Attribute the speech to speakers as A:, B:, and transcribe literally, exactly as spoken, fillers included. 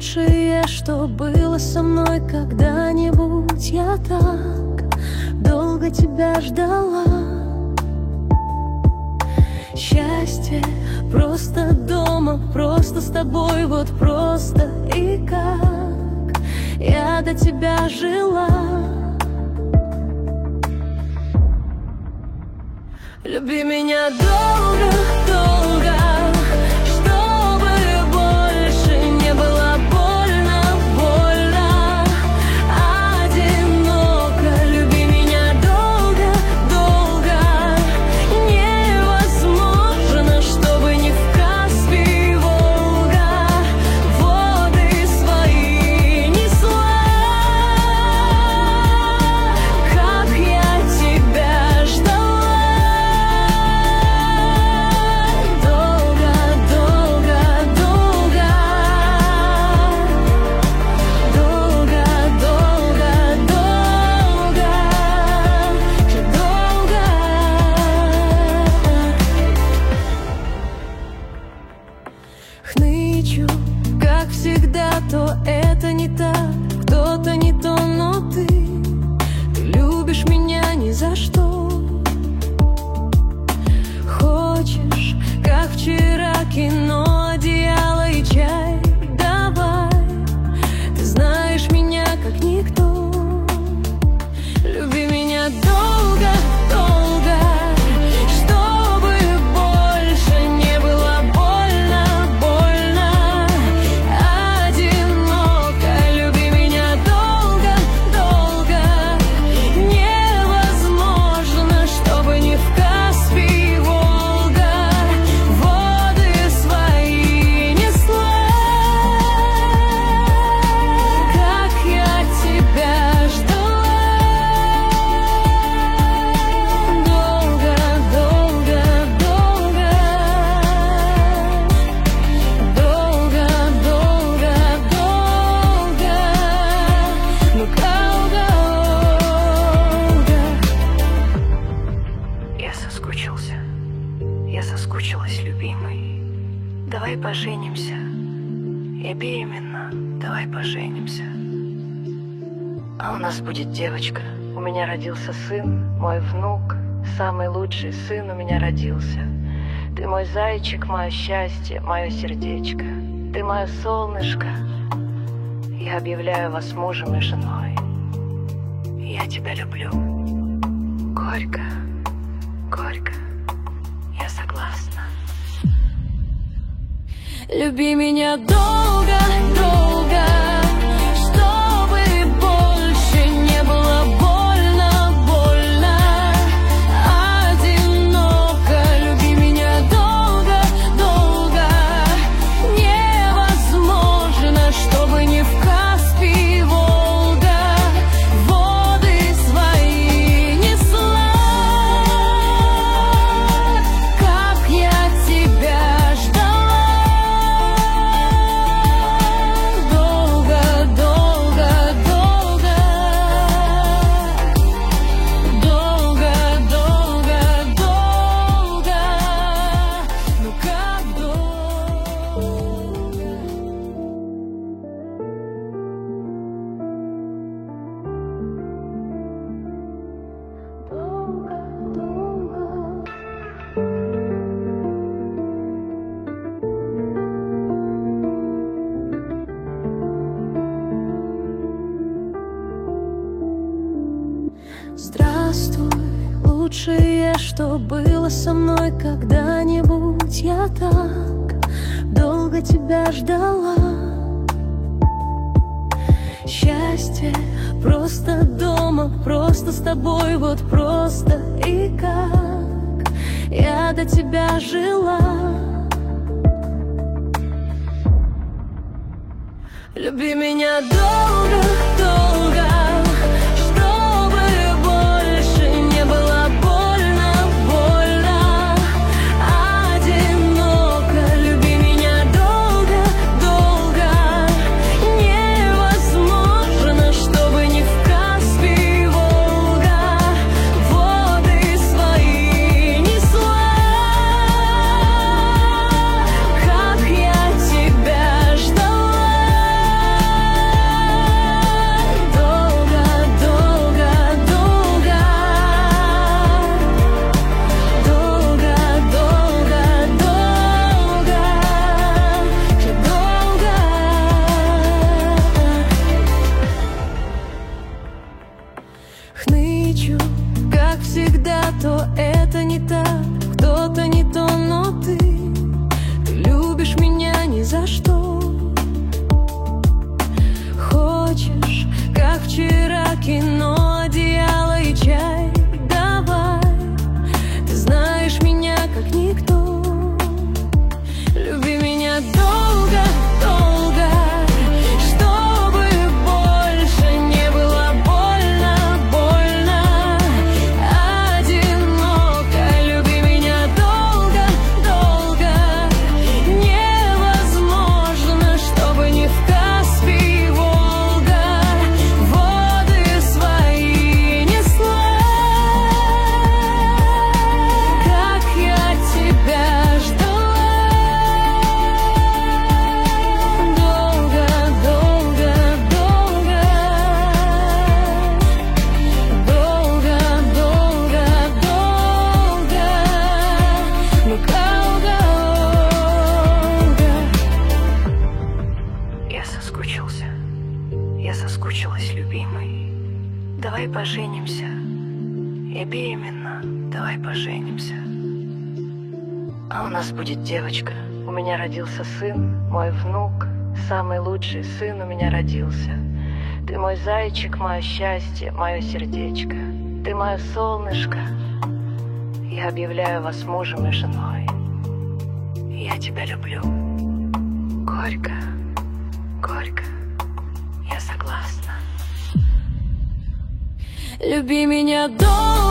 A: лучшее, что было со мной когда-нибудь. Я так долго тебя ждала. Счастье просто дома, просто с тобой, вот просто. И как я до тебя жила. Люби меня долго, долго, чтобы больше не было больно, больно, одиноко. Люби меня долго, долго, невозможно, чтобы не в Каспий Волга воды свои несла. Как я тебя ждала. Хнычу, как всегда, то это не так, кто-то не то, но ты, ты любишь меня ни за что. Хочешь, как вчера, кино, одеяло и чай, давай, ты знаешь меня как никто. Люби меня долго, долго, чтобы больше не было больно, больно, одиноко. Люби меня долго, долго, невозможно, чтобы не в Каспий Волга воды свои несла. Как я тебя ждала. Долго, долго, долго, долго, долго, долго, ну долго.
B: Я соскучился, я соскучилась, любимый. Давай поженимся. Я беременна, давай поженимся. А у нас будет девочка. У меня родился сын, мой внук, самый лучший сын у меня родился. Ты мой зайчик, мое счастье, мое сердечко. Ты мое солнышко. Я объявляю вас мужем и женой. Я тебя люблю. Горько, горько, я согласна.
A: Люби меня долго, долго, чтобы больше не было больно, больно, одиноко. Люби меня долго, долго, невозможно, чтобы не в Каспий Волга воды свои несла. Как я тебя ждала. Здравствуй, лучшее, что было со мной когда-нибудь. Я так долго тебя ждала. Счастье просто дома, просто с тобой, вот просто. И как я до тебя жила. Люби меня долго, долго, чтобы больше не было больно, больно, одиноко. Люби меня долго, долго, невозможно, чтобы не в Каспий Волга воды свои несла. Как я тебя ждала. то это не так, кто-то не то, но ты Ты любишь меня ни за что. Хочешь, как вчера, кино, одеяло и чай. Давай, ты знаешь меня как никто. Люби меня долго, долго, чтобы больше не было больно, больно, одиноко. Люби меня долго, долго, невозможно, чтобы не в Каспий и Волга воды свои несла. Как я тебя ждала. Долго, долго, долго, долго, долго, долго, ну долго.
B: Я соскучился, я соскучилась, любимый. Давай поженимся. Я беременна, давай поженимся. А у нас будет девочка. У меня родился сын, мой внук, самый лучший сын у меня родился. Ты мой зайчик, мое счастье, мое сердечко. Ты мое солнышко. Я объявляю вас мужем и женой. Я тебя люблю. Горько, горько, я согласна.
A: Люби меня долго.